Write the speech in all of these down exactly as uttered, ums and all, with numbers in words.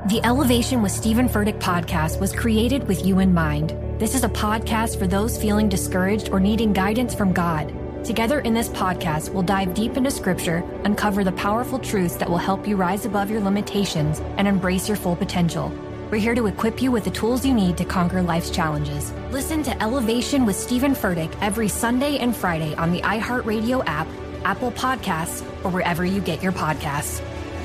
The Elevation with Stephen Furtick podcast was created with you in mind. This is a podcast for those feeling discouraged or needing guidance from God. Together in this podcast, we'll dive deep into Scripture, uncover the powerful truths that will help you rise above your limitations and embrace your full potential. We're here to equip you with the tools you need to conquer life's challenges. Listen to Elevation with Stephen Furtick every Sunday and Friday on the iHeartRadio app, Apple Podcasts, or wherever you get your podcasts.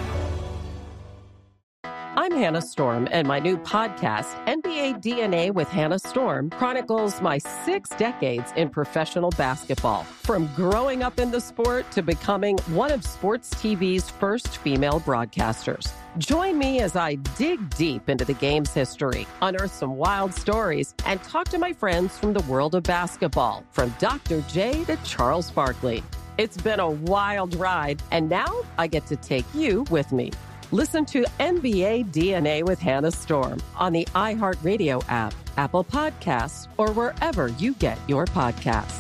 I'm Hannah Storm, and my new podcast, N B A D N A with Hannah Storm, chronicles my six decades in professional basketball. From growing up in the sport to becoming one of sports T V's first female broadcasters. Join me as I dig deep into the game's history, unearth some wild stories, and talk to my friends from the world of basketball, from Doctor J to Charles Barkley. It's been a wild ride, and now I get to take you with me. Listen to N B A D N A with Hannah Storm on the iHeartRadio app, Apple Podcasts, or wherever you get your podcasts.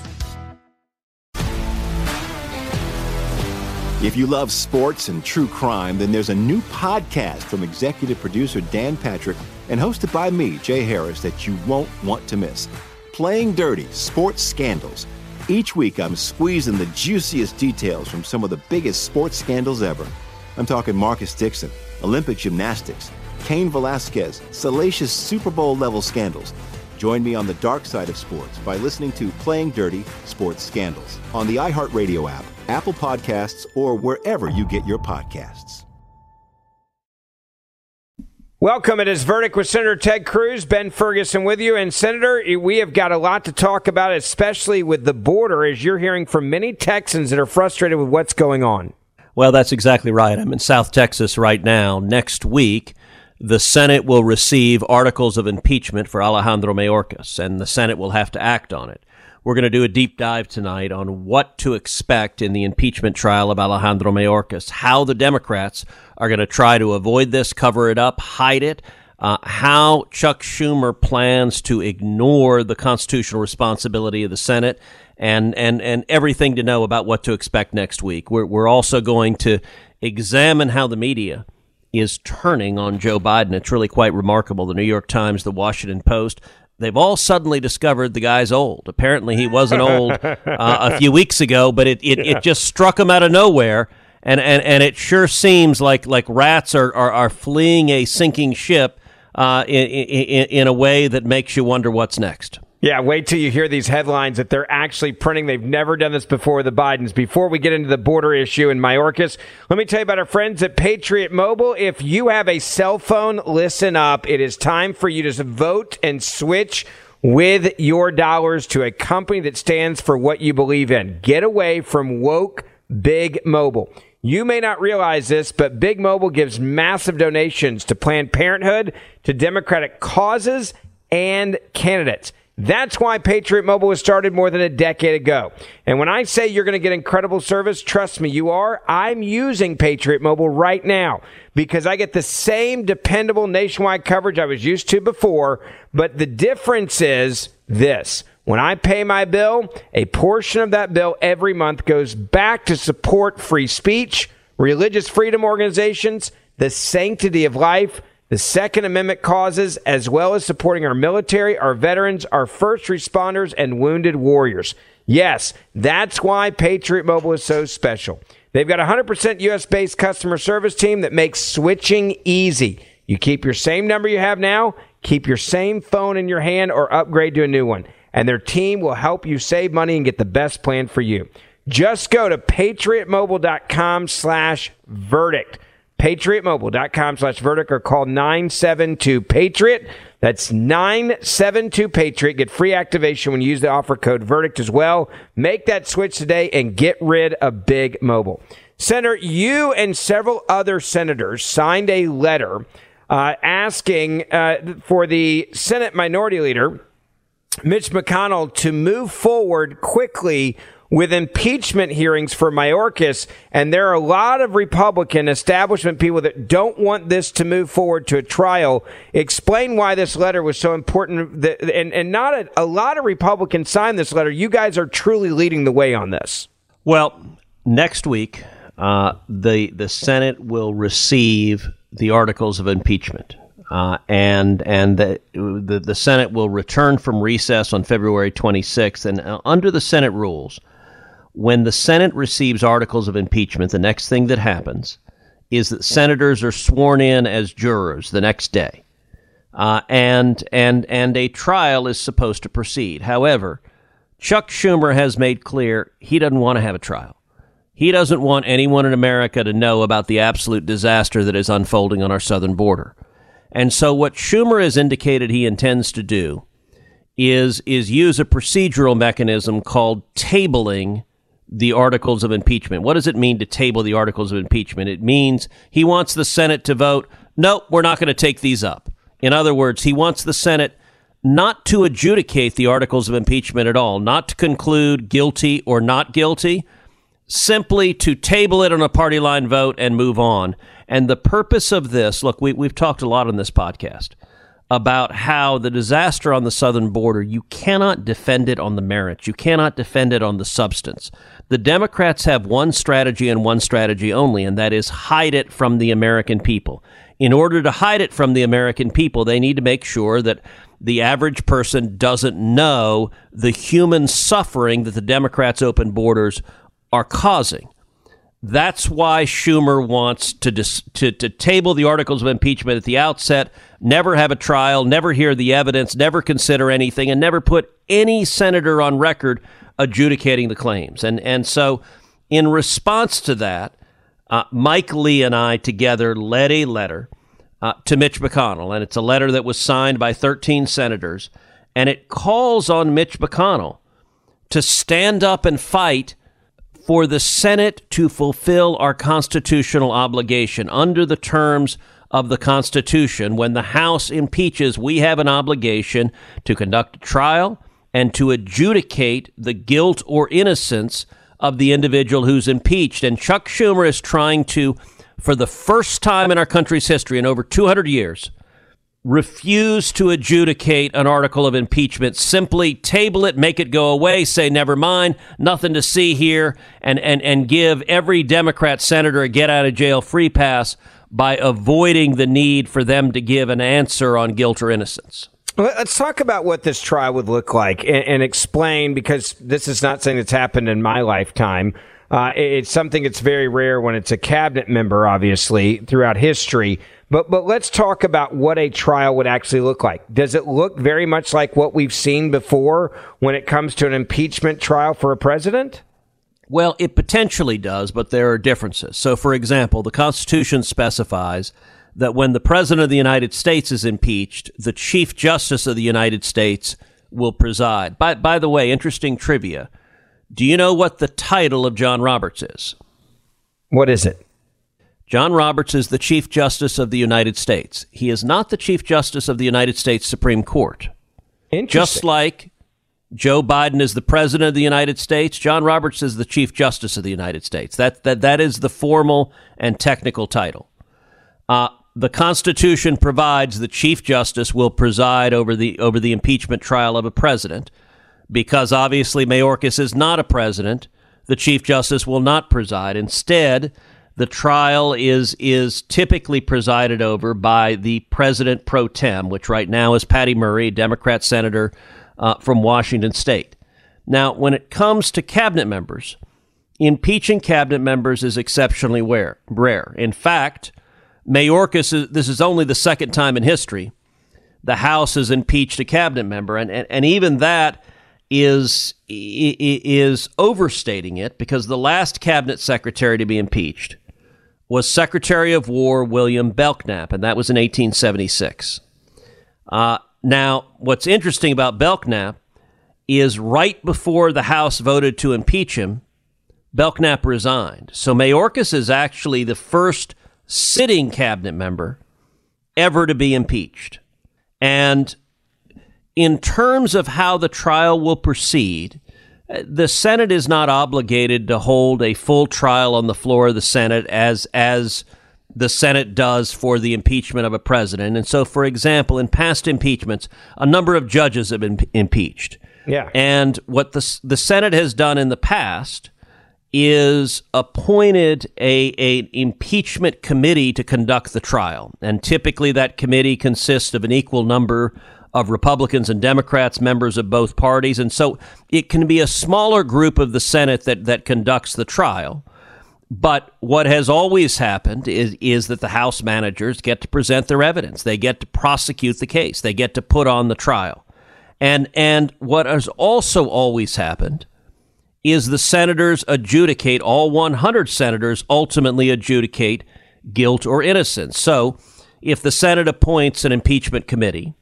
If you love sports and true crime, then there's a new podcast from executive producer Dan Patrick and hosted by me, Jay Harris, that you won't want to miss. Playing Dirty: Sports Scandals. Each week, I'm squeezing the juiciest details from some of the biggest sports scandals ever. I'm talking Marcus Dixon, Olympic gymnastics, Cain Velasquez, salacious Super Bowl-level scandals. Join me on the dark side of sports by listening to Playing Dirty: Sports Scandals on the iHeartRadio app, Apple Podcasts, or wherever you get your podcasts. Welcome. It is Verdict with Senator Ted Cruz, Ben Ferguson with you. And, Senator, we have got a lot to talk about, especially with the border, as you're hearing from many Texans that are frustrated with what's going on. Well, that's exactly right. I'm in South Texas right now. Next week, the Senate will receive articles of impeachment for Alejandro Mayorkas, and the Senate will have to act on it. We're going to do a deep dive tonight on what to expect in the impeachment trial of Alejandro Mayorkas, how the Democrats are going to try to avoid this, cover it up, hide it, uh, how Chuck Schumer plans to ignore the constitutional responsibility of the Senate, and and and everything to know about what to expect next week. We're we're also going to examine how the media is turning on Joe Biden. It's really quite remarkable. The New York Times, the Washington Post, they've all suddenly discovered the guy's old. Apparently he wasn't old uh, a few weeks ago, but it, it, it just struck him out of nowhere. And, and, and it sure seems like, like rats are, are, are fleeing a sinking ship uh, in, in, in a way that makes you wonder what's next. Yeah, wait till you hear these headlines that they're actually printing. They've never done this before with the Bidens. Before we get into the border issue in Mayorkas, let me tell you about our friends at Patriot Mobile. If you have a cell phone, listen up. It is time for you to vote and switch with your dollars to a company that stands for what you believe in. Get away from woke Big Mobile. You may not realize this, but Big Mobile gives massive donations to Planned Parenthood, to Democratic causes, and candidates. That's why Patriot Mobile was started more than a decade ago. And when I say you're going to get incredible service, trust me, you are. I'm using Patriot Mobile right now because I get the same dependable nationwide coverage I was used to before. But the difference is this. When I pay my bill, a portion of that bill every month goes back to support free speech, religious freedom organizations, the sanctity of life, the Second Amendment causes, as well as supporting our military, our veterans, our first responders, and wounded warriors. Yes, that's why Patriot Mobile is so special. They've got a one hundred percent U S-based customer service team that makes switching easy. You keep your same number you have now, keep your same phone in your hand, or upgrade to a new one. And their team will help you save money and get the best plan for you. Just go to patriotmobile.com slash verdict. patriotmobile.com slash verdict or call nine seven two PATRIOT. That's nine seven two PATRIOT. Get free activation when you use the offer code verdict as well. Make that switch today and get rid of Big Mobile. Senator, you and several other senators signed a letter uh, asking uh, for the Senate Minority Leader, Mitch McConnell, to move forward quickly with impeachment hearings for Mayorkas. And there are a lot of Republican establishment people that don't want this to move forward to a trial. Explain why this letter was so important. That, and, and not a, a lot of Republicans signed this letter. You guys are truly leading the way on this. Well, next week, uh, the the Senate will receive the articles of impeachment. Uh, and and the, the the Senate will return from recess on February twenty-sixth. And uh, under the Senate rules, when the Senate receives articles of impeachment, the next thing that happens is that senators are sworn in as jurors the next day, uh, and and and a trial is supposed to proceed. However, Chuck Schumer has made clear he doesn't want to have a trial. He doesn't want anyone in America to know about the absolute disaster that is unfolding on our southern border. And so what Schumer has indicated he intends to do is is use a procedural mechanism called tabling the articles of impeachment. What does it mean to table the articles of impeachment? It means he wants the Senate to vote, nope, we're not going to take these up. In other words, he wants the Senate not to adjudicate the articles of impeachment at all, not to conclude guilty or not guilty, simply to table it on a party line vote and move on. And the purpose of this, look, we, we've talked a lot on this podcast about how the disaster on the southern border, you cannot defend it on the merits. You cannot defend it on the substance. The Democrats have one strategy and one strategy only, and that is hide it from the American people. In order to hide it from the American people, they need to make sure that the average person doesn't know the human suffering that the Democrats' open borders are causing. That's why Schumer wants to, dis- to to table the articles of impeachment at the outset, never have a trial, never hear the evidence, never consider anything, and never put any senator on record adjudicating the claims. And and so in response to that, uh, Mike Lee and I together led a letter uh, to Mitch McConnell, and it's a letter that was signed by thirteen senators, and it calls on Mitch McConnell to stand up and fight for the Senate to fulfill our constitutional obligation. Under the terms of the Constitution, when the House impeaches, we have an obligation to conduct a trial and to adjudicate the guilt or innocence of the individual who's impeached. And Chuck Schumer is trying to, for the first time in our country's history in over two hundred years, refuse to adjudicate an article of impeachment, simply table it, make it go away, say, never mind, nothing to see here, and, and, and give every Democrat senator a get-out-of-jail-free pass by avoiding the need for them to give an answer on guilt or innocence. Let's talk about what this trial would look like and, and explain, because this is not something that's happened in my lifetime. Uh, it's something that's very rare when it's a cabinet member, obviously, throughout history. But but let's talk about what a trial would actually look like. Does it look very much like what we've seen before when it comes to an impeachment trial for a president? Well, it potentially does, but there are differences. So, for example, the Constitution specifies that when the President of the United States is impeached, the Chief Justice of the United States will preside. By, by the way, interesting trivia. Do you know what the title of John Roberts is? What is it? John Roberts is the Chief Justice of the United States. He is not the Chief Justice of the United States Supreme Court. Just like Joe Biden is the President of the United States, John Roberts is the Chief Justice of the United States. That that that is the formal and technical title. Uh, the Constitution provides the Chief Justice will preside over the over the impeachment trial of a president. Because obviously Mayorkas is not a president, the Chief Justice will not preside. Instead, the trial is is typically presided over by the President pro tem, which right now is Patty Murray, Democrat senator uh, from Washington State. Now, when it comes to cabinet members, impeaching cabinet members is exceptionally rare. rare. In fact, Mayorkas, is, this is only the second time in history the House has impeached a cabinet member, and and, and even that is is overstating it, because the last cabinet secretary to be impeached was Secretary of War William Belknap, and that was in eighteen seventy-six. Uh, now, what's interesting about Belknap is right before the House voted to impeach him, Belknap resigned. So Mayorkas is actually the first sitting cabinet member ever to be impeached. And in terms of how the trial will proceed, the Senate is not obligated to hold a full trial on the floor of the Senate as as the Senate does for the impeachment of a president. And so, for example, in past impeachments, a number of judges have been impeached. Yeah. And what the the Senate has done in the past is appointed a, a impeachment committee to conduct the trial. And typically that committee consists of an equal number of Republicans and Democrats, members of both parties. And so it can be a smaller group of the Senate that, that conducts the trial. But what has always happened is, is that the House managers get to present their evidence. They get to prosecute the case. They get to put on the trial. And, and what has also always happened is the senators adjudicate, all one hundred senators ultimately adjudicate guilt or innocence. So if the Senate appoints an impeachment committee,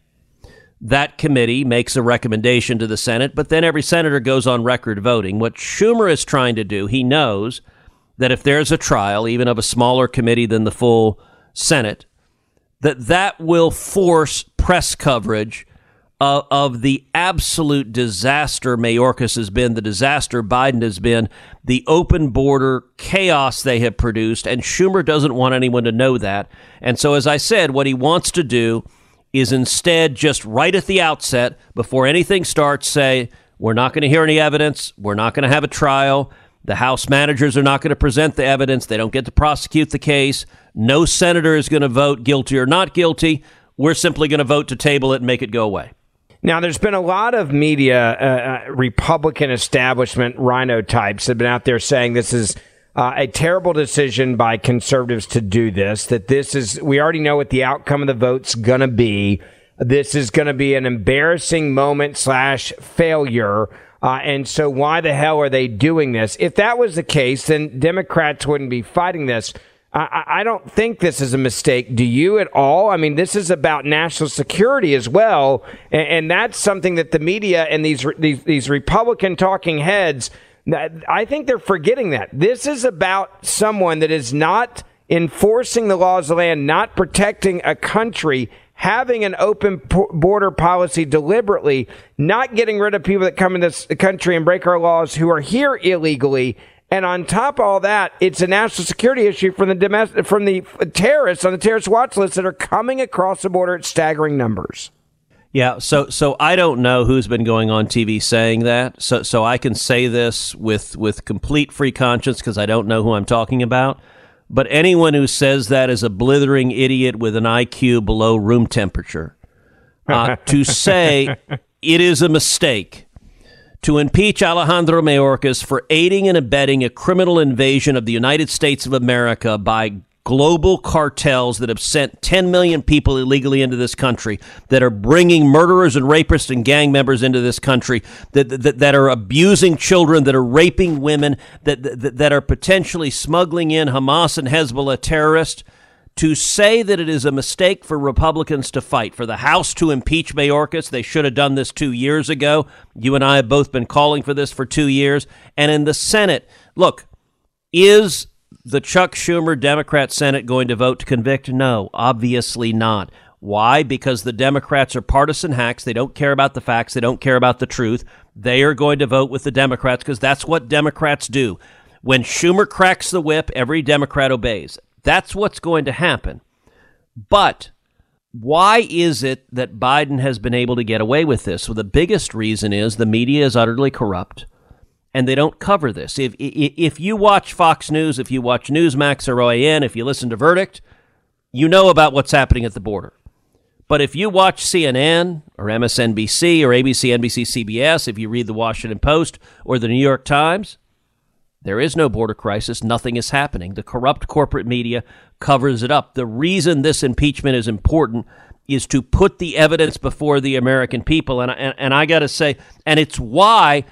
that committee makes a recommendation to the Senate, but then every senator goes on record voting. What Schumer is trying to do, he knows that if there's a trial, even of a smaller committee than the full Senate, that that will force press coverage Uh, of the absolute disaster Mayorkas has been, the disaster Biden has been, the open border chaos they have produced, and Schumer doesn't want anyone to know that. And so, as I said, what he wants to do is instead just right at the outset, before anything starts, say, we're not going to hear any evidence, we're not going to have a trial, the House managers are not going to present the evidence, they don't get to prosecute the case, no senator is going to vote guilty or not guilty, we're simply going to vote to table it and make it go away. Now, there's been a lot of media, uh, Republican establishment rhino types have been out there saying this is uh, a terrible decision by conservatives to do this, that this is, we already know what the outcome of the vote's going to be. This is going to be an embarrassing moment slash failure. Uh, and so why the hell are they doing this? If that was the case, then Democrats wouldn't be fighting this. I, I don't think this is a mistake. Do you at all? I mean, this is about national security as well, and, and that's something that the media and these these, these Republican talking heads, I think they're forgetting that. This is about someone that is not enforcing the laws of the land, not protecting a country, having an open border policy deliberately, not getting rid of people that come in this country and break our laws who are here illegally. And on top of all that, it's a national security issue from the domestic, from the terrorists on the terrorist watch list that are coming across the border at staggering numbers. Yeah, so so I don't know who's been going on T V saying that. So so I can say this with with complete free conscience because I don't know who I'm talking about. But anyone who says that is a blithering idiot with an I Q below room temperature. Uh, to say it is a mistake to impeach Alejandro Mayorkas for aiding and abetting a criminal invasion of the United States of America by global cartels that have sent ten million people illegally into this country, that are bringing murderers and rapists and gang members into this country, that that, that are abusing children, that are raping women, that, that that are potentially smuggling in Hamas and Hezbollah terrorists. To say that it is a mistake for Republicans to fight, for the House to impeach Mayorkas, they should have done this two years ago. You and I have both been calling for this for two years. And in the Senate, look, is the Chuck Schumer Democrat Senate going to vote to convict? No, obviously not. Why? Because the Democrats are partisan hacks. They don't care about the facts. They don't care about the truth. They are going to vote with the Democrats because that's what Democrats do. When Schumer cracks the whip, every Democrat obeys. That's what's going to happen. But why is it that Biden has been able to get away with this? Well, the biggest reason is the media is utterly corrupt, and they don't cover this. If if you watch Fox News, if you watch Newsmax or O A N, if you listen to Verdict, you know about what's happening at the border. But if you watch C N N or M S N B C or A B C, N B C, C B S, if you read the Washington Post or the New York Times, there is no border crisis. Nothing is happening. The corrupt corporate media covers it up. The reason this impeachment is important is to put the evidence before the American people. And, and, and I got to say, and it's why,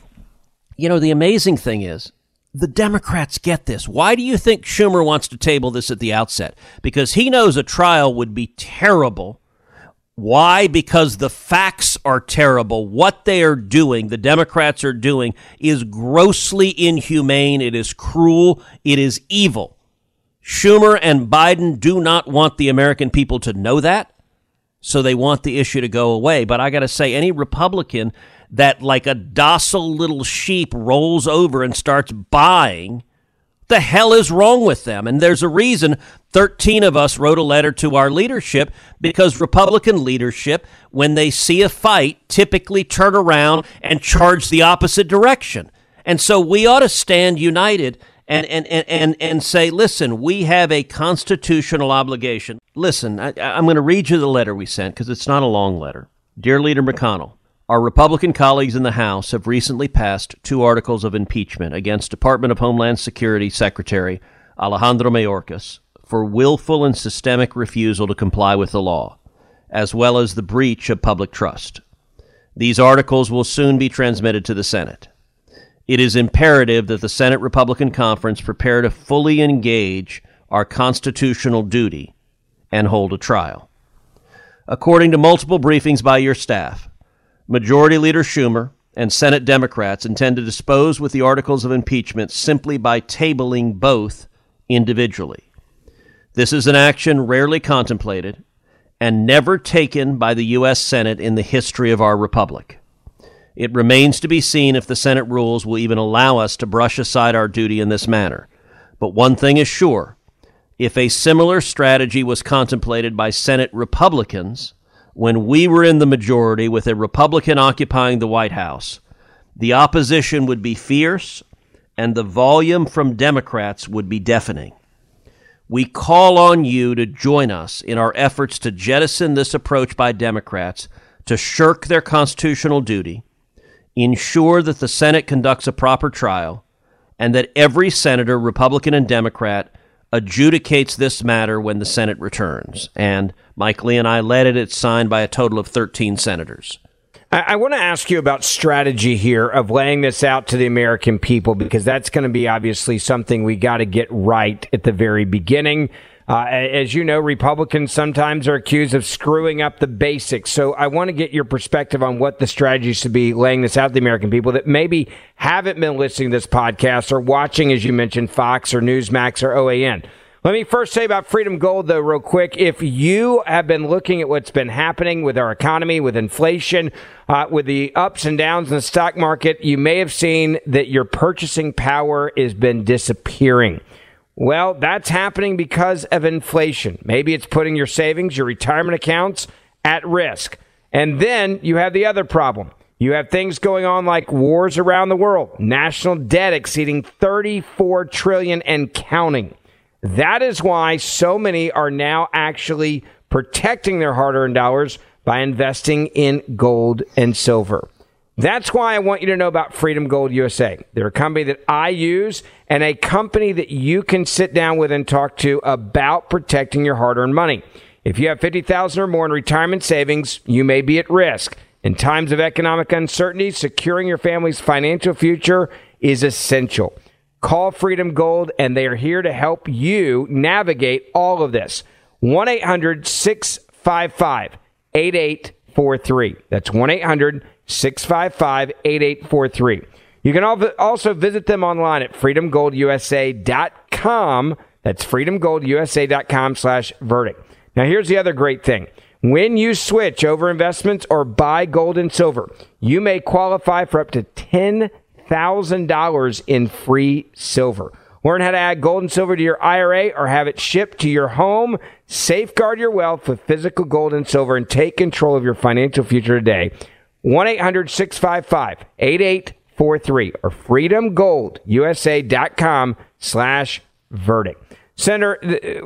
you know, the amazing thing is the Democrats get this. Why do you think Schumer wants to table this at the outset? Because he knows a trial would be terrible. Why? Because the facts are terrible. What they are doing, the Democrats are doing, is grossly inhumane. It is cruel. It is evil. Schumer and Biden do not want the American people to know that, so they want the issue to go away. But I got to say, any Republican that, like a docile little sheep, rolls over and starts buying, the hell is wrong with them? And there's a reason thirteen of us wrote a letter to our leadership, because Republican leadership, when they see a fight, typically turn around and charge the opposite direction. And so we ought to stand united and, and, and, and, and say, listen, we have a constitutional obligation. Listen, I, I'm going to read you the letter we sent because it's not a long letter. Dear Leader McConnell, our Republican colleagues in the House have recently passed two articles of impeachment against Department of Homeland Security Secretary Alejandro Mayorkas for willful and systemic refusal to comply with the law, as well as the breach of public trust. These articles will soon be transmitted to the Senate. It is imperative that the Senate Republican Conference prepare to fully engage our constitutional duty and hold a trial. According to multiple briefings by your staff, Majority Leader Schumer and Senate Democrats intend to dispose with the articles of impeachment simply by tabling both individually. This is an action rarely contemplated and never taken by the U S Senate in the history of our republic. It remains to be seen if the Senate rules will even allow us to brush aside our duty in this manner. But one thing is sure, if a similar strategy was contemplated by Senate Republicans when we were in the majority with a Republican occupying the White House, the opposition would be fierce and the volume from Democrats would be deafening. We call on you to join us in our efforts to jettison this approach by Democrats to shirk their constitutional duty, ensure that the Senate conducts a proper trial, and that every senator, Republican and Democrat, adjudicates this matter when the Senate returns. And Mike Lee and I led it. It's signed by a total of thirteen senators. I, I want to ask you about strategy here of laying this out to the American people, because that's going to be obviously something we got to get right at the very beginning. Uh, as you know, Republicans sometimes are accused of screwing up the basics. So I want to get your perspective on what the strategy should be laying this out to the American people that maybe haven't been listening to this podcast or watching, as you mentioned, Fox or Newsmax or O A N. Let me first say about Freedom Gold, though, real quick. If you have been looking at what's been happening with our economy, with inflation, uh, with the ups and downs in the stock market, you may have seen that your purchasing power has been disappearing. Well, that's happening because of inflation. Maybe it's putting your savings, your retirement accounts at risk. And then you have the other problem. You have things going on like wars around the world, national debt exceeding thirty-four trillion dollars and counting. That is why so many are now actually protecting their hard-earned dollars by investing in gold and silver. That's why I want you to know about Freedom Gold U S A. They're a company that I use and a company that you can sit down with and talk to about protecting your hard-earned money. If you have fifty thousand dollars or more in retirement savings, you may be at risk. In times of economic uncertainty, securing your family's financial future is essential. Call Freedom Gold, and they are here to help you navigate all of this. one eight hundred six five five eight eight four three. That's one eight hundred six five five eight eight four three. You can also visit them online at freedom gold u s a dot com. That's freedom gold u s a dot com slash verdict. Now, here's the other great thing. When you switch over investments or buy gold and silver, you may qualify for up to ten thousand dollars in free silver. Learn how to add gold and silver to your I R A or have it shipped to your home. Safeguard your wealth with physical gold and silver and take control of your financial future today. one eight hundred six five five eight eight four three or freedom gold u s a dot com slash verdict. Senator,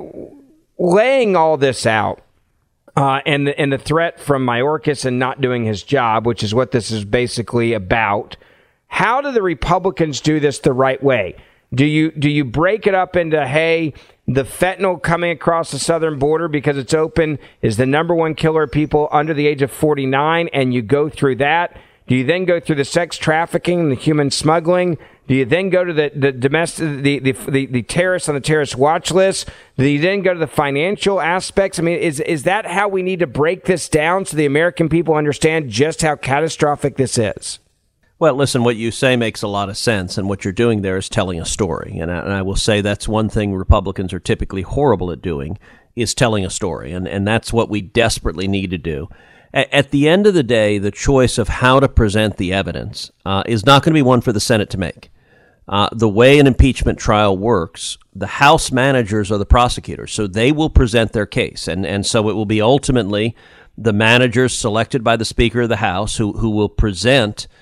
laying all this out uh, and, the, and the threat from Mayorkas and not doing his job, which is what this is basically about, how do the Republicans do this the right way? Do you do you break it up into, hey, the fentanyl coming across the southern border because it's open is the number one killer of people under the age of forty-nine, and you go through that? Do you then go through the sex trafficking and the human smuggling? Do you then go to the, the domestic, the, the, the, the terrorists on the terrorist watch list? Do you then go to the financial aspects? I mean, is, is that how we need to break this down so the American people understand just how catastrophic this is? Well, listen, what you say makes a lot of sense, and what you're doing there is telling a story. And I, and I will say that's one thing Republicans are typically horrible at doing, is telling a story, and, and that's what we desperately need to do. A- at the end of the day, the choice of how to present the evidence uh, is not going to be one for the Senate to make. Uh, the way an impeachment trial works, the House managers are the prosecutors, so they will present their case, and, and so it will be ultimately the managers selected by the Speaker of the House who, who will present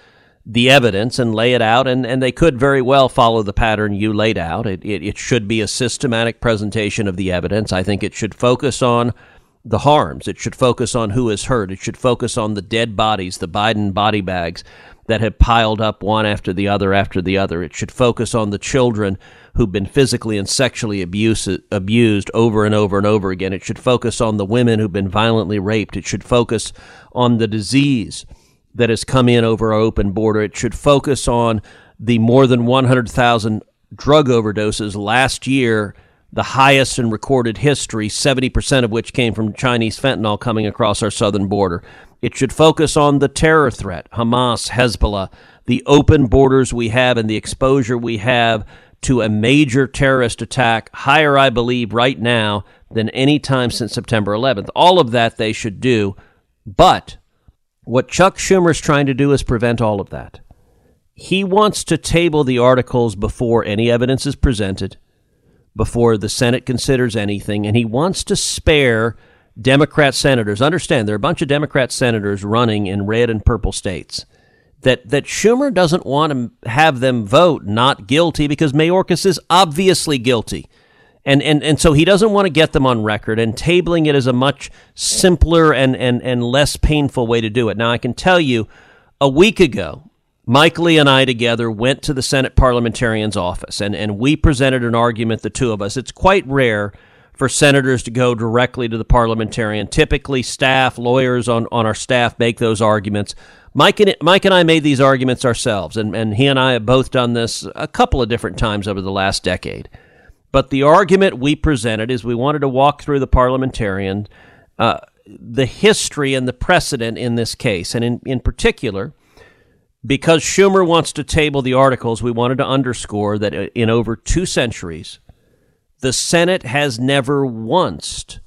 the evidence and lay it out, and, and they could very well follow the pattern you laid out. It, it it should be a systematic presentation of the evidence. I think it should focus on the harms. It should focus on who is hurt. It should focus on the dead bodies, the Biden body bags that have piled up one after the other after the other. It should focus on the children who've been physically and sexually abuse, abused over and over and over again. It should focus on the women who've been violently raped. It should focus on the disease that has come in over our open border. It should focus on the more than one hundred thousand drug overdoses last year, the highest in recorded history, seventy percent of which came from Chinese fentanyl coming across our southern border. It should focus on the terror threat, Hamas, Hezbollah, the open borders we have and the exposure we have to a major terrorist attack, higher, I believe, right now than any time since September eleventh. All of that they should do, but what Chuck Schumer is trying to do is prevent all of that. He wants to table the articles before any evidence is presented, before the Senate considers anything, and he wants to spare Democrat senators. Understand, there are a bunch of Democrat senators running in red and purple states that, that Schumer doesn't want to have them vote not guilty because Mayorkas is obviously guilty. And, and and so he doesn't want to get them on record, and tabling it is a much simpler and, and, and less painful way to do it. Now, I can tell you, a week ago, Mike Lee and I together went to the Senate parliamentarian's office, and, and we presented an argument, the two of us. It's quite rare for senators to go directly to the parliamentarian. Typically, staff, lawyers on, on our staff make those arguments. Mike and, Mike and I made these arguments ourselves, and, and he and I have both done this a couple of different times over the last decade. But the argument we presented is we wanted to walk through the parliamentarian, uh, the history and the precedent in this case. And in, in particular, because Schumer wants to table the articles, we wanted to underscore that in over two centuries, the Senate has never once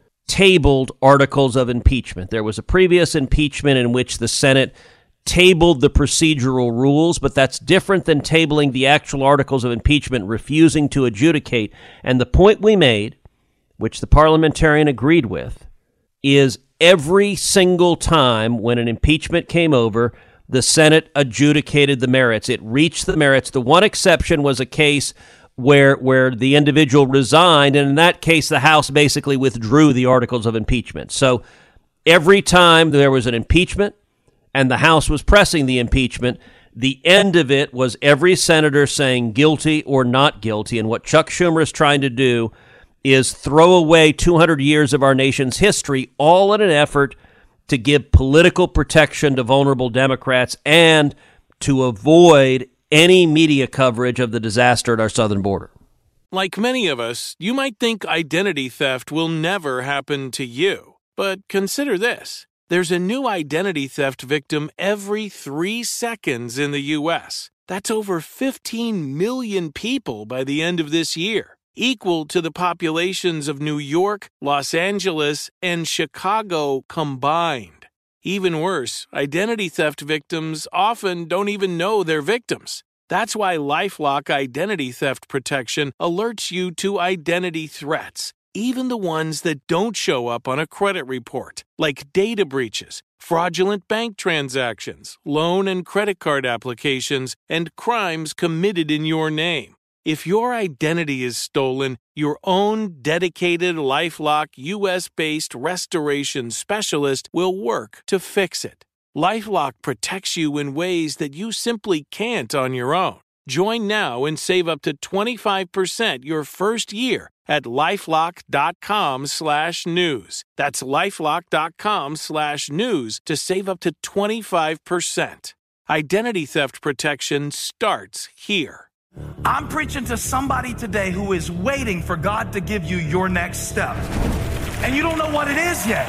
tabled articles of impeachment. There was a previous impeachment in which the Senate tabled the procedural rules, but that's different than tabling the actual articles of impeachment, refusing to adjudicate. And the point we made, which the parliamentarian agreed with, is every single time when an impeachment came over, the Senate adjudicated the merits. It reached the merits. The one exception was a case where where the individual resigned, and in that case, the House basically withdrew the articles of impeachment. So every time there was an impeachment, and the House was pressing the impeachment, the end of it was every senator saying guilty or not guilty. And what Chuck Schumer is trying to do is throw away two hundred years of our nation's history, all in an effort to give political protection to vulnerable Democrats and to avoid any media coverage of the disaster at our southern border. Like many of us, you might think identity theft will never happen to you. But consider this. There's a new identity theft victim every three seconds in the U S. That's over fifteen million people by the end of this year, equal to the populations of New York, Los Angeles, and Chicago combined. Even worse, identity theft victims often don't even know they're victims. That's why LifeLock Identity Theft Protection alerts you to identity threats, even the ones that don't show up on a credit report, like data breaches, fraudulent bank transactions, loan and credit card applications, and crimes committed in your name. If your identity is stolen, your own dedicated LifeLock U S-based restoration specialist will work to fix it. LifeLock protects you in ways that you simply can't on your own. Join now and save up to twenty-five percent your first year at LifeLock.com slash news. That's LifeLock.com slash news to save up to twenty-five percent. Identity theft protection starts here. I'm preaching to somebody today who is waiting for God to give you your next step. And you don't know what it is yet.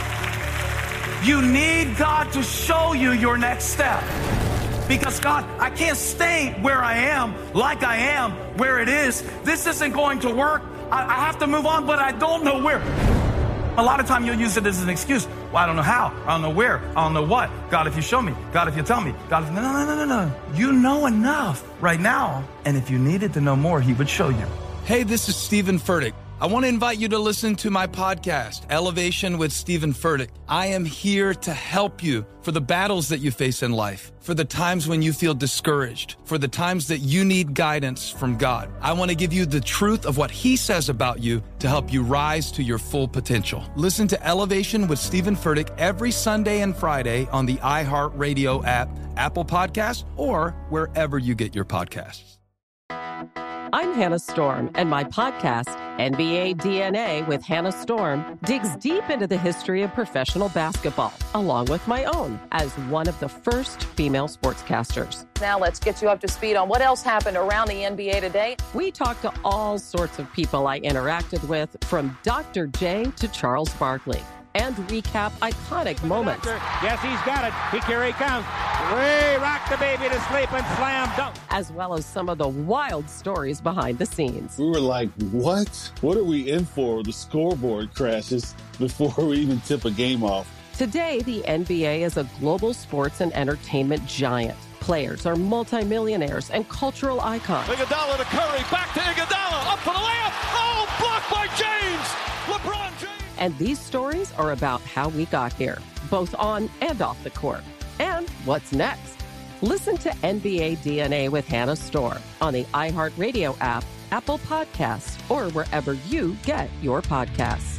You need God to show you your next step. Because God, I can't stay where I am, like I am, where it is. This isn't going to work. I, I have to move on, but I don't know where. A lot of time you'll use it as an excuse. Well, I don't know how. I don't know where. I don't know what. God, if you show me. God, if you tell me. God, if... No, no, no, no, no. You know enough right now. And if you needed to know more, he would show you. Hey, this is Stephen Furtick. I want to invite you to listen to my podcast, Elevation with Stephen Furtick. I am here to help you for the battles that you face in life, for the times when you feel discouraged, for the times that you need guidance from God. I want to give you the truth of what He says about you to help you rise to your full potential. Listen to Elevation with Stephen Furtick every Sunday and Friday on the iHeartRadio app, Apple Podcasts, or wherever you get your podcasts. I'm Hannah Storm, and my podcast, N B A D N A with Hannah Storm, digs deep into the history of professional basketball, along with my own, as one of the first female sportscasters. Now let's get you up to speed on what else happened around the N B A today. We talk to all sorts of people I interacted with, from Doctor J to Charles Barkley, and recap iconic moments. Yes, he's got it. He, here he comes. We rock the baby to sleep and slam dunk. As well as some of the wild stories behind the scenes. We were like, what? What are we in for? The scoreboard crashes before we even tip a game off. Today, the N B A is a global sports and entertainment giant. Players are multimillionaires and cultural icons. Iguodala to Curry, back to Iguodala, up for the layup. Oh, blocked by James. LeBron James. And these stories are about how we got here, both on and off the court. And what's next? Listen to N B A D N A with Hannah Storm on the iHeartRadio app, Apple Podcasts, or wherever you get your podcasts.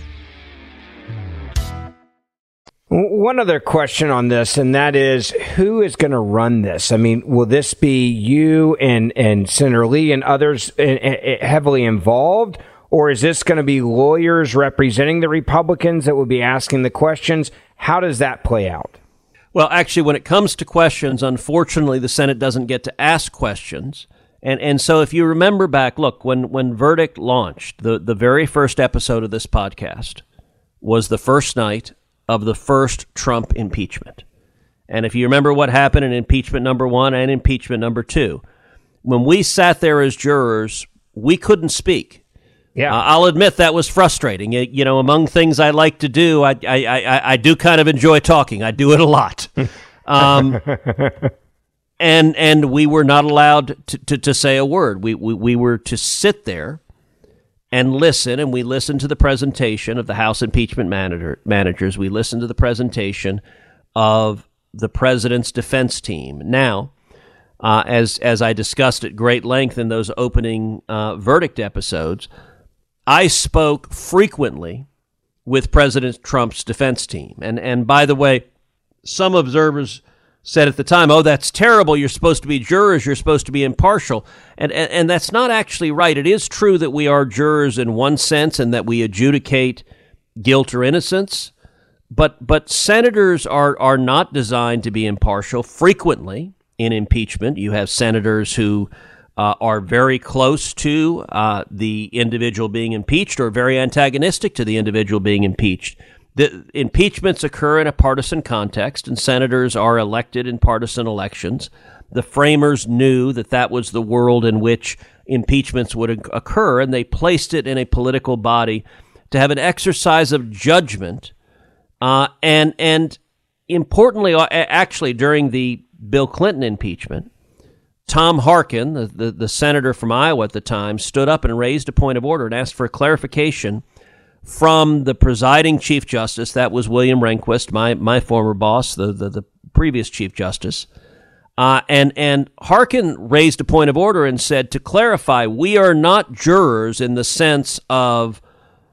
One other question on this, and that is, who is going to run this? I mean, will this be you and, and Senator Lee and others heavily involved? Or is this going to be lawyers representing the Republicans that will be asking the questions? How does that play out? Well, actually, when it comes to questions, unfortunately, the Senate doesn't get to ask questions. And and so if you remember back, look, when, when Verdict launched, the, the very first episode of this podcast was the first night of the first Trump impeachment. And if you remember what happened in impeachment number one and impeachment number two, when we sat there as jurors, we couldn't speak. Yeah, uh, I'll admit that was frustrating. You, you know, among things I like to do, I, I I I do kind of enjoy talking. I do it a lot. Um, and and we were not allowed to, to, to say a word. We, we we were to sit there and listen, and we listened to the presentation of the House impeachment manager, managers. We listened to the presentation of the president's defense team. Now, uh, as as I discussed at great length in those opening uh, verdict episodes, I spoke frequently with President Trump's defense team. And and by the way, some observers said at the time, oh, that's terrible. You're supposed to be jurors. You're supposed to be impartial. And, and, and that's not actually right. It is true that we are jurors in one sense and that we adjudicate guilt or innocence. But but senators are, are not designed to be impartial. Frequently in impeachment, you have senators who Uh, are very close to uh, the individual being impeached or very antagonistic to the individual being impeached. The impeachments occur in a partisan context, and senators are elected in partisan elections. The framers knew that that was the world in which impeachments would occur, and they placed it in a political body to have an exercise of judgment. Uh, and, and importantly, actually, during the Bill Clinton impeachment, Tom Harkin, the, the, the senator from Iowa at the time, stood up and raised a point of order and asked for a clarification from the presiding Chief Justice. That was William Rehnquist, my my former boss, the, the, the previous Chief Justice. Uh, and, and Harkin raised a point of order and said, to clarify, we are not jurors in the sense of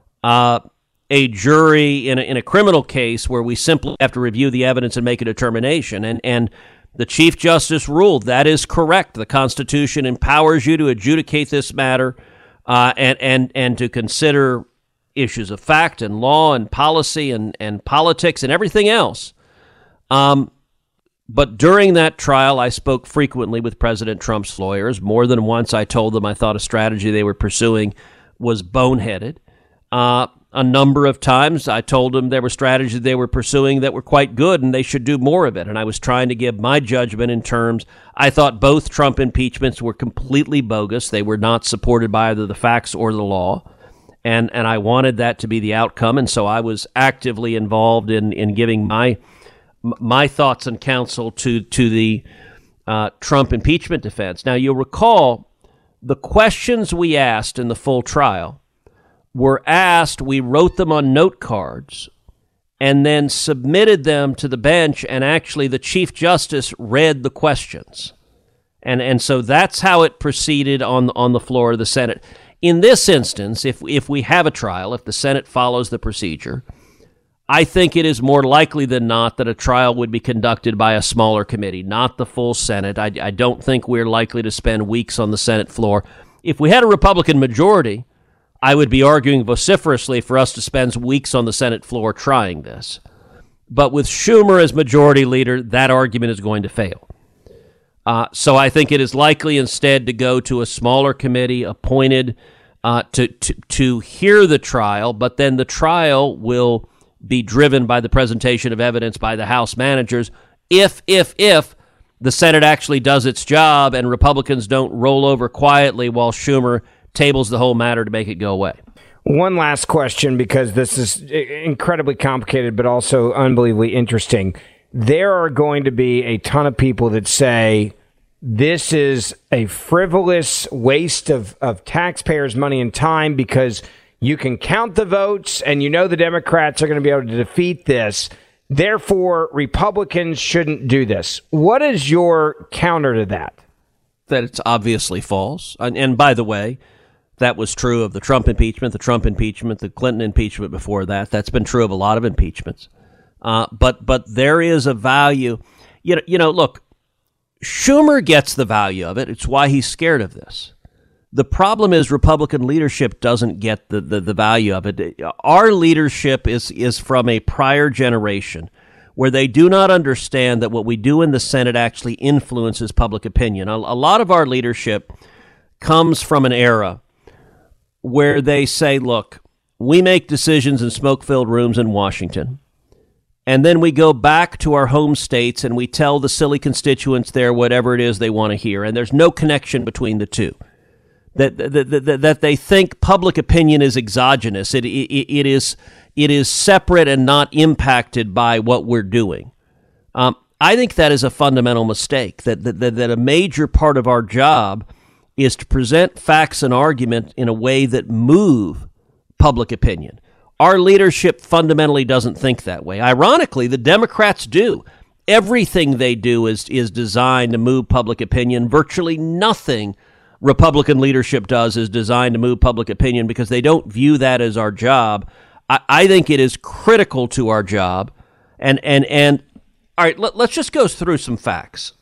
uh, a jury in a, in a criminal case where we simply have to review the evidence and make a determination. And and the Chief Justice ruled that is correct. The Constitution empowers you to adjudicate this matter uh, and, and, and to consider issues of fact and law and policy and, and politics and everything else. Um, but during that trial, I spoke frequently with President Trump's lawyers. More than once, I told them I thought a strategy they were pursuing was boneheaded. Uh, a number of times, I told them there were strategies they were pursuing that were quite good and they should do more of it. And I was trying to give my judgment in terms, I thought both Trump impeachments were completely bogus. They were not supported by either the facts or the law. And and I wanted that to be the outcome. And so I was actively involved in, in giving my my thoughts and counsel to, to the uh, Trump impeachment defense. Now, you'll recall the questions we asked in the full trial were asked, we wrote them on note cards and then submitted them to the bench, and actually the Chief Justice read the questions. And and so that's how it proceeded on, on the floor of the Senate. In this instance, if if we have a trial, if the Senate follows the procedure, I think it is more likely than not that a trial would be conducted by a smaller committee, not the full Senate. I, I don't think we're likely to spend weeks on the Senate floor. If we had a Republican majority, I would be arguing vociferously for us to spend weeks on the Senate floor trying this. But with Schumer as majority leader, that argument is going to fail. Uh, so I think it is likely instead to go to a smaller committee appointed uh, to, to to hear the trial, but then the trial will be driven by the presentation of evidence by the House managers if, if, if the Senate actually does its job and Republicans don't roll over quietly while Schumer tables the whole matter to make it go away. One last question, because this is incredibly complicated, but also unbelievably interesting. There are going to be a ton of people that say this is a frivolous waste of, of taxpayers' money and time because you can count the votes and you know the Democrats are going to be able to defeat this. Therefore, Republicans shouldn't do this. What is your counter to that? That it's obviously false. And, and by the way, that was true of the Trump impeachment, the Trump impeachment, the Clinton impeachment before that. That's been true of a lot of impeachments. Uh, but but there is a value. You know, you know, look, Schumer gets the value of it. It's why he's scared of this. The problem is Republican leadership doesn't get the, the, the value of it. Our leadership is is from a prior generation where they do not understand that what we do in the Senate actually influences public opinion. A, a lot of our leadership comes from an era where they say, look, we make decisions in smoke-filled rooms in Washington, and then we go back to our home states and we tell the silly constituents there whatever it is they want to hear, and there's no connection between the two. That, that, that, that they think public opinion is exogenous. It, it, it is it is separate and not impacted by what we're doing. Um, I think that is a fundamental mistake, that, that, that a major part of our job is to present facts and argument in a way that move public opinion. Our leadership fundamentally doesn't think that way. Ironically, the Democrats do. Everything they do is is designed to move public opinion. Virtually nothing Republican leadership does is designed to move public opinion because they don't view that as our job. I, I think it is critical to our job. And, and, and all right, let, let's just go through some facts.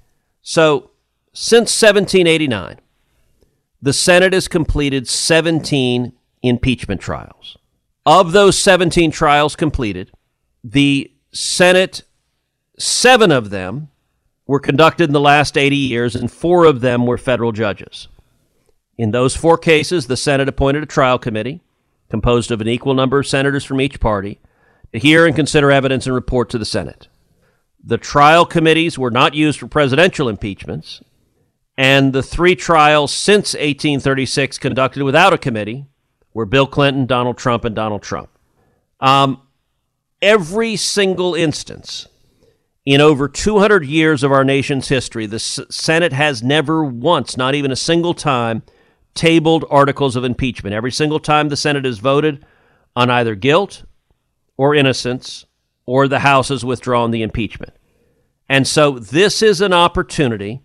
So since seventeen eighty-nine, the Senate has completed seventeen impeachment trials. Of those seventeen trials completed, the Senate, seven of them were conducted in the last eighty years, and four of them were federal judges. In those four cases, the Senate appointed a trial committee composed of an equal number of senators from each party to hear and consider evidence and report to the Senate. The trial committees were not used for presidential impeachments, and the three trials since eighteen thirty-six conducted without a committee were Bill Clinton, Donald Trump, and Donald Trump. Um, every single instance in over two hundred years of our nation's history, the S- Senate has never once, not even a single time, tabled articles of impeachment. Every single time the Senate has voted on either guilt or innocence, or the House has withdrawn the impeachment. And so this is an opportunity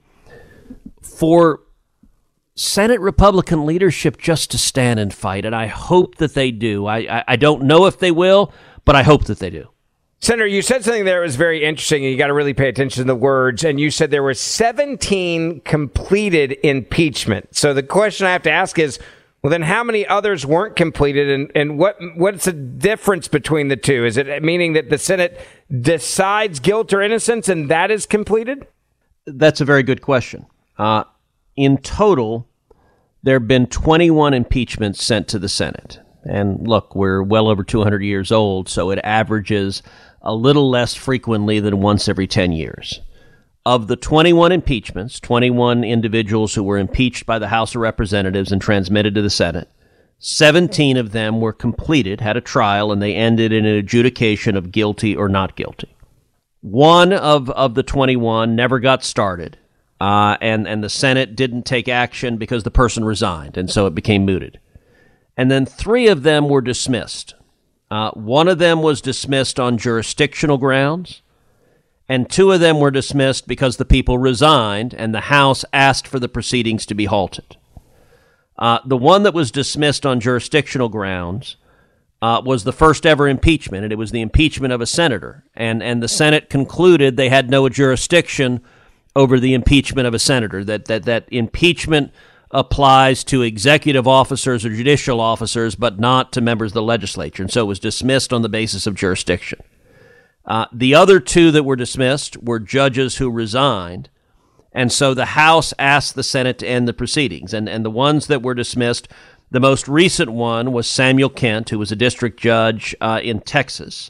for Senate Republican leadership just to stand and fight, and I hope that they do. I, I, I don't know if they will, but I hope that they do. Senator, you said something there that was very interesting, and you got to really pay attention to the words. And you said there were seventeen completed impeachment. So the question I have to ask is, well, then how many others weren't completed, and, and what what's the difference between the two? Is it meaning that the Senate decides guilt or innocence, and that is completed? That's a very good question. Uh, in total, there have been twenty-one impeachments sent to the Senate. And look, we're well over two hundred years old, so it averages a little less frequently than once every ten years. Of the twenty-one impeachments, twenty-one individuals who were impeached by the House of Representatives and transmitted to the Senate, seventeen of them were completed, had a trial, and they ended in an adjudication of guilty or not guilty. One of, of the twenty-one never got started, uh, and, and the Senate didn't take action because the person resigned, and so it became mooted. and then three of them were dismissed. Uh, one of them was dismissed on jurisdictional grounds, and two of them were dismissed because the people resigned and the House asked for the proceedings to be halted. Uh, the one that was dismissed on jurisdictional grounds uh, was the first ever impeachment, and it was the impeachment of a senator. And, and the Senate concluded they had no jurisdiction over the impeachment of a senator, that, that, that impeachment applies to executive officers or judicial officers, but not to members of the legislature. And so it was dismissed on the basis of jurisdiction. Uh, the other two that were dismissed were judges who resigned. And so the House asked the Senate to end the proceedings. And, and the ones that were dismissed, the most recent one was Samuel Kent, who was a district judge uh, in Texas,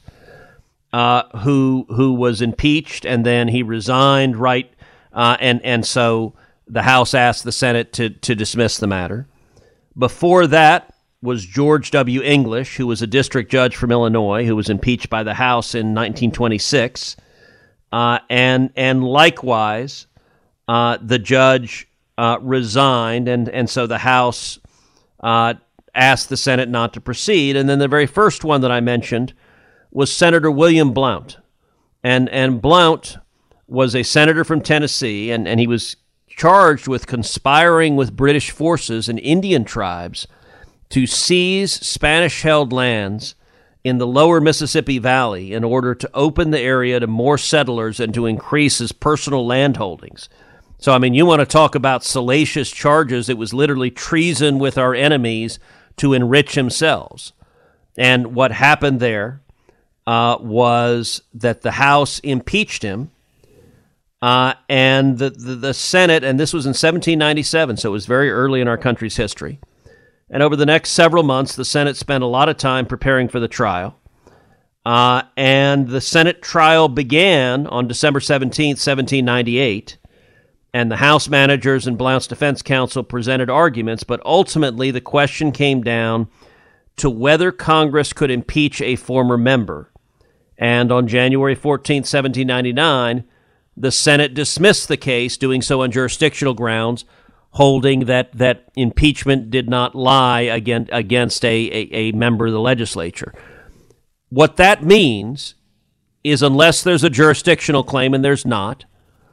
uh, who who was impeached, and then he resigned, right? Uh, and, and so the House asked the Senate to, to dismiss the matter. Before that was George W. English, who was a district judge from Illinois, who was impeached by the House in nineteen twenty-six. Uh, and, and likewise... Uh, the judge uh, resigned, and, and so the House uh, asked the Senate not to proceed. And then the very first one that I mentioned was Senator William Blount. And and Blount was a senator from Tennessee, and, and he was charged with conspiring with British forces and Indian tribes to seize Spanish-held lands in the lower Mississippi Valley in order to open the area to more settlers and to increase his personal land holdings. So, I mean, you want to talk about salacious charges. It was literally treason with our enemies to enrich themselves. And what happened there uh, was that the House impeached him, uh, and the, the, the Senate, and this was in seventeen ninety-seven, so it was very early in our country's history. And over the next several months, the Senate spent a lot of time preparing for the trial. Uh, and the Senate trial began on December seventeenth, seventeen ninety-eight. And the House managers and Blount's defense counsel presented arguments, but ultimately the question came down to whether Congress could impeach a former member. And on January fourteenth, seventeen ninety-nine, the Senate dismissed the case, doing so on jurisdictional grounds, holding that, that impeachment did not lie against, against a, a, a member of the legislature. What that means is unless there's a jurisdictional claim, and there's not,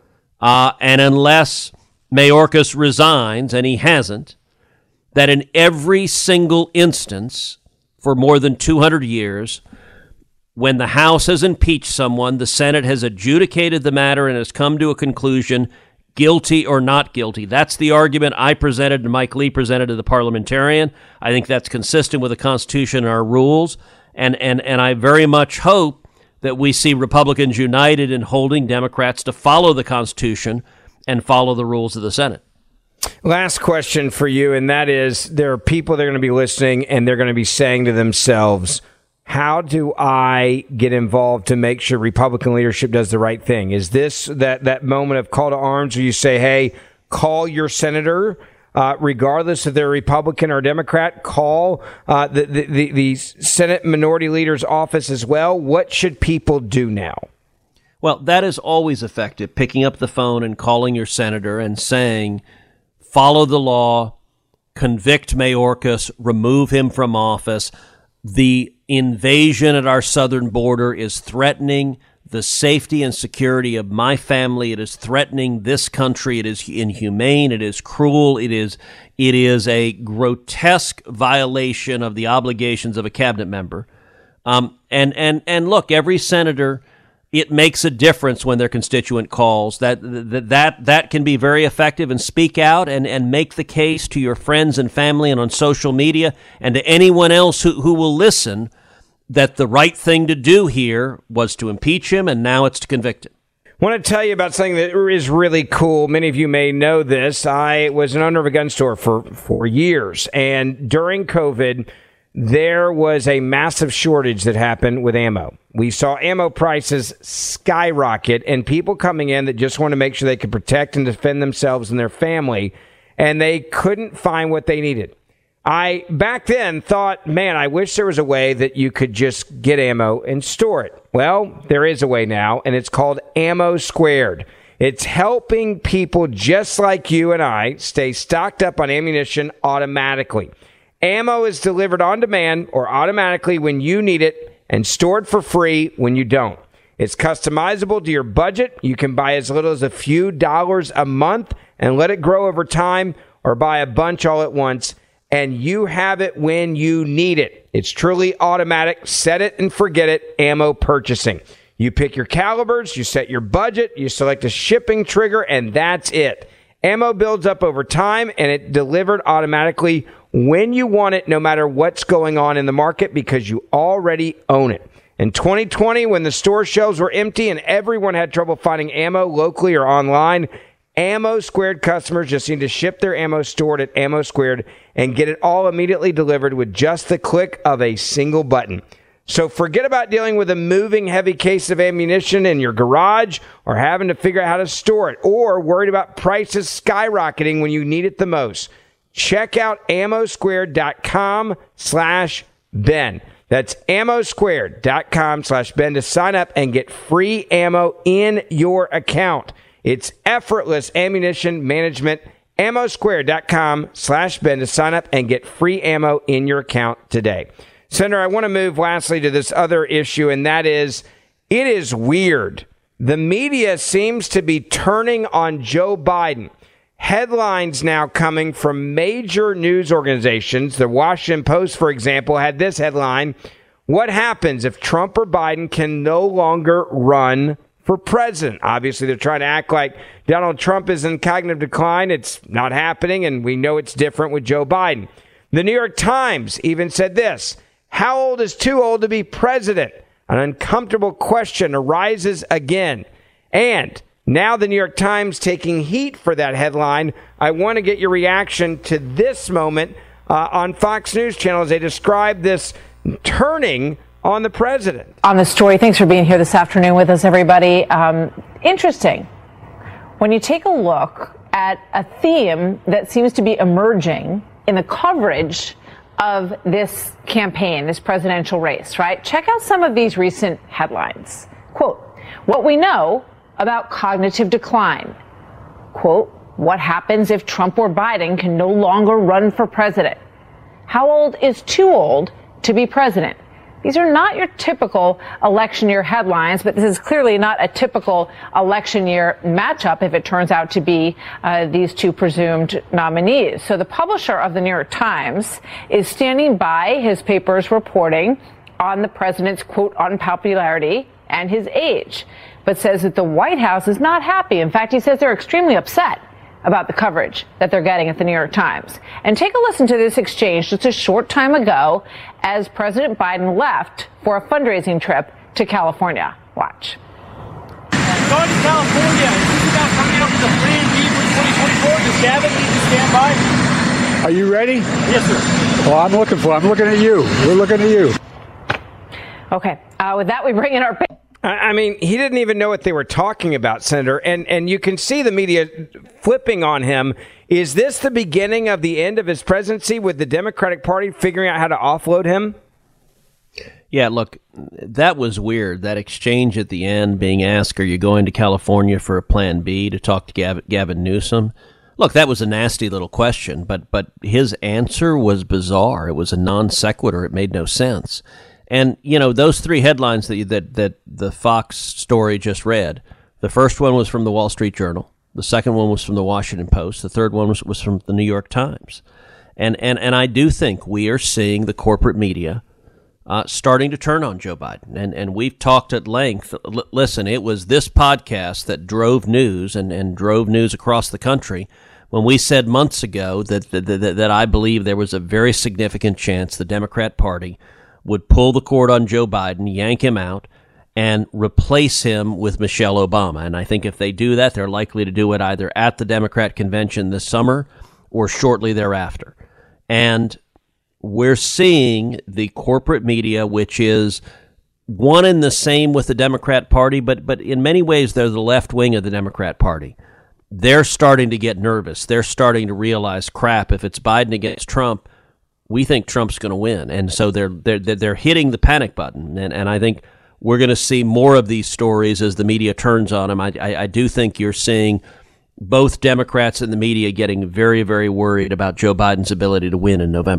Uh, and unless Mayorkas resigns, and he hasn't, that in every single instance for more than two hundred years, when the House has impeached someone, the Senate has adjudicated the matter and has come to a conclusion, guilty or not guilty. That's the argument I presented and Mike Lee presented to the parliamentarian. I think that's consistent with the Constitution and our rules, and, and, and I very much hope that we see Republicans united in holding Democrats to follow the Constitution and follow the rules of the Senate. Last question for you, and that is, there are people that are going to be listening, and they're going to be saying to themselves, how do I get involved to make sure Republican leadership does the right thing? Is this that, that moment of call to arms where you say, hey, call your senator, Uh, regardless if they're Republican or Democrat, call uh, the, the, the Senate Minority Leader's office as well? What should people do now? Well, that is always effective, picking up the phone and calling your senator and saying, follow the law, convict Mayorkas, remove him from office. The invasion at our southern border is threatening the safety and security of my family. It is threatening this country. It is inhumane. It is cruel. It is it is a grotesque violation of the obligations of a cabinet member. Um, and and and look, every senator, it makes a difference when their constituent calls. That that that that can be very effective. And speak out and and make the case to your friends and family and on social media and to anyone else who who will listen, that the right thing to do here was to impeach him, and now it's to convict him. I want to tell you about something that is really cool. Many of you may know this. I was an owner of a gun store for four years, and during COVID, there was a massive shortage that happened with ammo. We saw ammo prices skyrocket, and people coming in that just want to make sure they could protect and defend themselves and their family, and they couldn't find what they needed. I, back then, thought, man, I wish there was a way that you could just get ammo and store it. Well, there is a way now, and it's called Ammo Squared. It's helping people just like you and I stay stocked up on ammunition automatically. Ammo is delivered on demand or automatically when you need it and stored for free when you don't. It's customizable to your budget. You can buy as little as a few dollars a month and let it grow over time, or buy a bunch all at once, and you have it when you need it. It's truly automatic. Set it and forget it. Ammo purchasing. You pick your calibers, you set your budget, you select a shipping trigger, and that's it. Ammo builds up over time, and it's delivered automatically when you want it, no matter what's going on in the market, because you already own it. In twenty twenty, when the store shelves were empty and everyone had trouble finding ammo locally or online, Ammo Squared customers just need to ship their ammo stored at Ammo Squared and get it all immediately delivered with just the click of a single button. So forget about dealing with a moving heavy case of ammunition in your garage, or having to figure out how to store it, or worried about prices skyrocketing when you need it the most. Check out ammo squared dot com slash Ben. That's ammo squared dot com slash Ben to sign up and get free ammo in your account. It's effortless ammunition management. ammo squared dot com slash Ben to sign up and get free ammo in your account today. Senator, I want to move lastly to this other issue, and that is, it is weird. The media seems to be turning on Joe Biden. Headlines now coming from major news organizations. The Washington Post, for example, had this headline: what happens if Trump or Biden can no longer run for president? Obviously, they're trying to act like Donald Trump is in cognitive decline. It's not happening, and we know it's different with Joe Biden. The New York Times even said this: how old is too old to be president? An uncomfortable question arises again. And now the New York Times taking heat for that headline. I want to get your reaction to this moment uh, on Fox News Channel as they describe this turning on the president. On the story, thanks for being here this afternoon with us, everybody. Um, interesting. When you take a look at a theme that seems to be emerging in the coverage of this campaign, this presidential race, right? Check out some of these recent headlines. Quote, what we know about cognitive decline. Quote, what happens if Trump or Biden can no longer run for president? How old is too old to be president? These are not your typical election year headlines, but this is clearly not a typical election year matchup if it turns out to be uh, these two presumed nominees. So the publisher of the New York Times is standing by his paper's reporting on the president's, quote, unpopularity and his age, but says that the White House is not happy. In fact, he says they're extremely upset about the coverage that they're getting at the New York Times. And take a listen to this exchange just a short time ago as President Biden left for a fundraising trip to California. Watch. Going to California, is this about coming up with a plan B for twenty twenty-four? Does Gavin need to stand by? Are you ready? Yes, sir. Well, I'm looking for, I'm looking at you. We're looking at you. Okay. Uh, with that, we bring in our... I mean, he didn't even know what they were talking about, Senator, and and you can see the media flipping on him. Is this the beginning of the end of his presidency, with the Democratic Party figuring out how to offload him? Yeah, look, that was weird, that exchange at the end, being asked, are you going to California for a plan B to talk to Gavin, Gavin Newsom? Look, that was a nasty little question, but but his answer was bizarre. It was a non sequitur. It made no sense. And, you know, those three headlines that, you, that that the Fox story just read, the first one was from the Wall Street Journal. The second one was from the Washington Post. The third one was, was from the New York Times. And, and, and I do think we are seeing the corporate media uh, starting to turn on Joe Biden. And, and we've talked at length. L- listen, it was this podcast that drove news and, and drove news across the country when we said months ago that, that, that, that I believe there was a very significant chance the Democrat Party would pull the cord on Joe Biden, yank him out, and replace him with Michelle Obama. And I think if they do that, they're likely to do it either at the Democrat convention this summer or shortly thereafter. And we're seeing the corporate media, which is one and the same with the Democrat Party, but but in many ways they're the left wing of the Democrat Party. They're starting to get nervous. They're starting to realize, crap, if it's Biden against Trump, we think Trump's going to win. And so they're they're they're hitting the panic button. And and I think we're going to see more of these stories as the media turns on them. I, I I do think you're seeing both Democrats and the media getting very, very worried about Joe Biden's ability to win in November.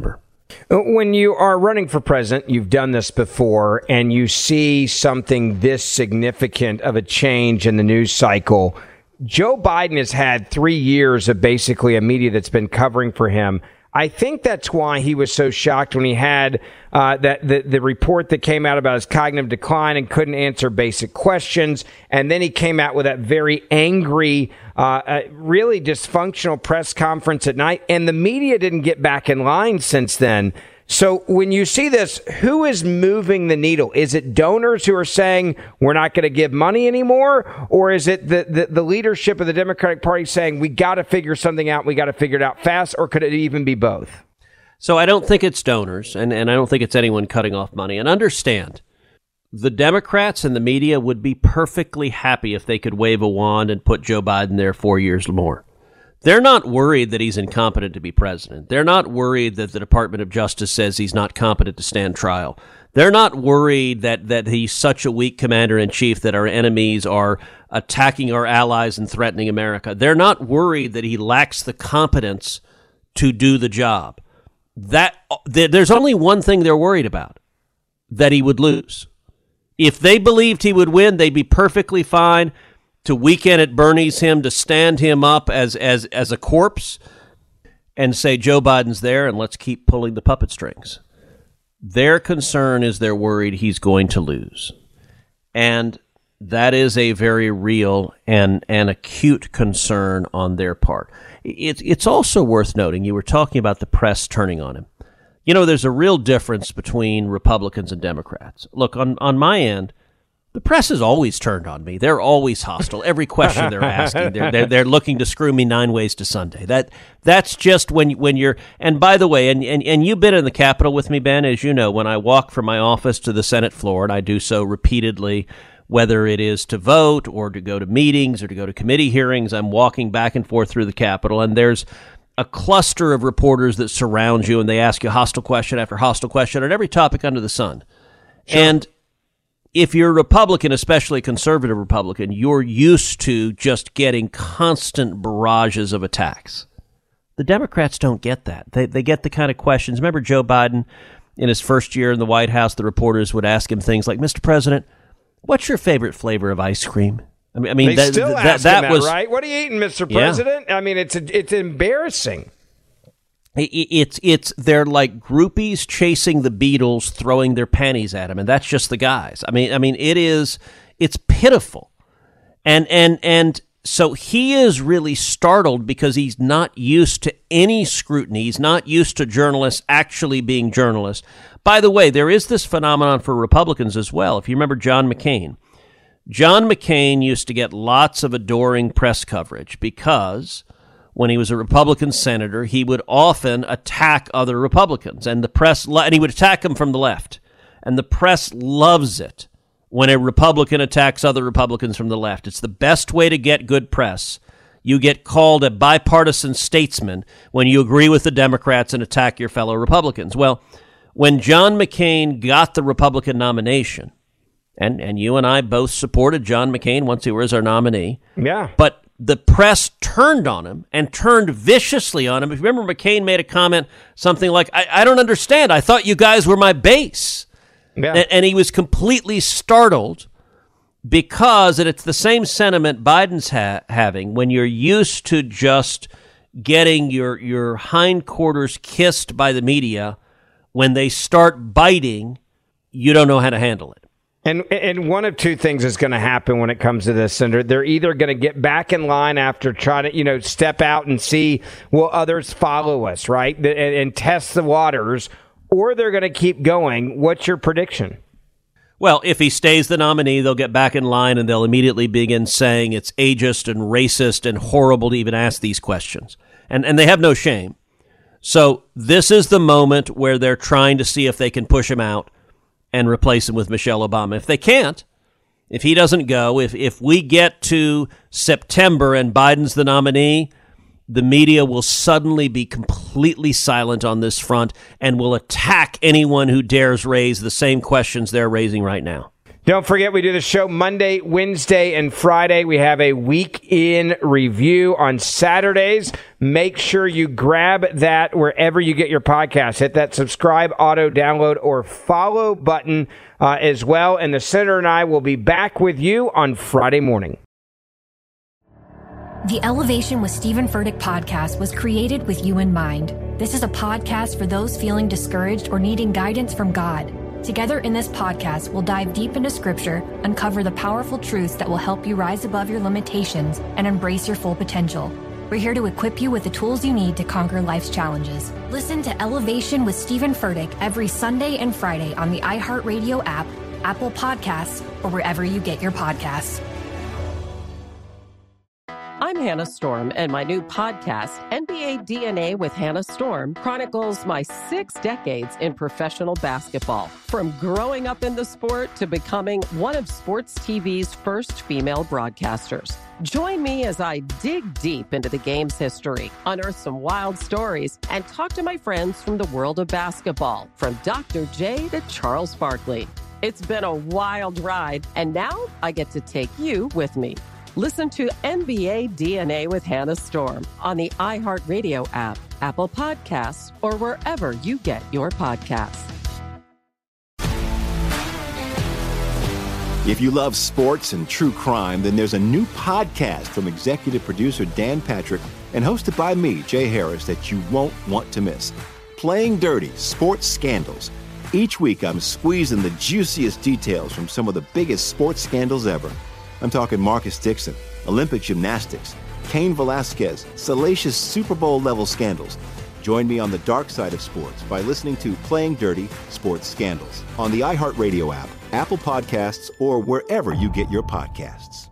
When you are running for president, you've done this before, and you see something this significant of a change in the news cycle. Joe Biden has had three years of basically a media that's been covering for him. I think that's why he was so shocked when he had uh, that the, the report that came out about his cognitive decline and couldn't answer basic questions. And then he came out with that very angry, uh, uh, really dysfunctional press conference at night. And the media didn't get back in line since then. So when you see this, who is moving the needle? Is it donors who are saying we're not going to give money anymore? Or is it the, the, the leadership of the Democratic Party saying we got to figure something out, we got to figure it out fast? Or could it even be both? So I don't think it's donors, and, and I don't think it's anyone cutting off money. And understand, the Democrats and the media would be perfectly happy if they could wave a wand and put Joe Biden there four years more. They're not worried that he's incompetent to be president. They're not worried that the Department of Justice says he's not competent to stand trial. They're not worried that, that he's such a weak commander-in-chief that our enemies are attacking our allies and threatening America. They're not worried that he lacks the competence to do the job. That there's only one thing they're worried about, that he would lose. If they believed he would win, they'd be perfectly fine to weekend at Bernie's him, to stand him up as as as a corpse and say Joe Biden's there and let's keep pulling the puppet strings. Their concern is they're worried he's going to lose. And that is a very real and, and acute concern on their part. It's it's also worth noting, you were talking about the press turning on him. You know, there's a real difference between Republicans and Democrats. Look, on, on my end, the press is always turned on me. They're always hostile. Every question they're asking, they're, they're they're looking to screw me nine ways to Sunday. That that's just when when you're. And by the way, and, and and you've been in the Capitol with me, Ben, as you know. When I walk from my office to the Senate floor, and I do so repeatedly, whether it is to vote or to go to meetings or to go to committee hearings, I'm walking back and forth through the Capitol, and there's a cluster of reporters that surround you, and they ask you hostile question after hostile question on every topic under the sun, sure. and. If you're a Republican, especially a conservative Republican, you're used to just getting constant barrages of attacks. The Democrats don't get that. They they get the kind of questions. Remember Joe Biden in his first year in the White House, the reporters would ask him things like, Mister President, what's your favorite flavor of ice cream? I mean, I mean they that, still that, ask that, him was that, right? What are you eating, Mister President? Yeah. I mean, it's a, it's embarrassing. It's it's they're like groupies chasing the Beatles, throwing their panties at him, and that's just the guys. I mean, I mean, it is it's pitiful, and and and so he is really startled because he's not used to any scrutiny. He's not used to journalists actually being journalists. By the way, there is this phenomenon for Republicans as well. If you remember John McCain, John McCain used to get lots of adoring press coverage because when he was a Republican senator, he would often attack other Republicans, and the press, and he would attack them from the left, and the press loves it when a Republican attacks other Republicans from the left. It's the best way to get good press. You get called a bipartisan statesman when you agree with the Democrats and attack your fellow Republicans. Well, when John McCain got the Republican nomination, and, and you and I both supported John McCain once he was our nominee, yeah, but the press turned on him and turned viciously on him. If you remember, McCain made a comment, something like, I, I don't understand. I thought you guys were my base. Yeah. And, and he was completely startled because, and it's the same sentiment Biden's ha- having, when you're used to just getting your, your hindquarters kissed by the media, when they start biting, you don't know how to handle it. And and one of two things is going to happen when it comes to this, Senator. They're either going to get back in line after trying to, you know, step out and see, will others follow us, right, and, and test the waters, or they're going to keep going. What's your prediction? Well, if he stays the nominee, they'll get back in line and they'll immediately begin saying it's ageist and racist and horrible to even ask these questions. And and they have no shame. So this is the moment where they're trying to see if they can push him out and replace him with Michelle Obama. If they can't, if he doesn't go, if if we get to September and Biden's the nominee, the media will suddenly be completely silent on this front and will attack anyone who dares raise the same questions they're raising right now. Don't forget, we do the show Monday, Wednesday, and Friday. We have a week in review on Saturdays. Make sure you grab that wherever you get your podcast. Hit that subscribe, auto download, or follow button uh, as well. And the Senator and I will be back with you on Friday morning. The Elevation with Stephen Furtick podcast was created with you in mind. This is a podcast for those feeling discouraged or needing guidance from God. Together in this podcast, we'll dive deep into Scripture, uncover the powerful truths that will help you rise above your limitations and embrace your full potential. We're here to equip you with the tools you need to conquer life's challenges. Listen to Elevation with Stephen Furtick every Sunday and Friday on the iHeartRadio app, Apple Podcasts, or wherever you get your podcasts. I'm Hannah Storm, and my new podcast, N B A D N A with Hannah Storm, chronicles my six decades in professional basketball. From growing up in the sport to becoming one of sports T V's first female broadcasters. Join me as I dig deep into the game's history, unearth some wild stories, and talk to my friends from the world of basketball, from Doctor J to Charles Barkley. It's been a wild ride, and now I get to take you with me. Listen to N B A D N A with Hannah Storm on the iHeartRadio app, Apple Podcasts, or wherever you get your podcasts. If you love sports and true crime, then there's a new podcast from executive producer Dan Patrick and hosted by me, Jay Harris, that you won't want to miss. Playing Dirty: Sports Scandals. Each week, I'm squeezing the juiciest details from some of the biggest sports scandals ever. I'm talking Marcus Dixon, Olympic gymnastics, Cain Velasquez, salacious Super Bowl-level scandals. Join me on the dark side of sports by listening to Playing Dirty: Sports Scandals on the iHeartRadio app, Apple Podcasts, or wherever you get your podcasts.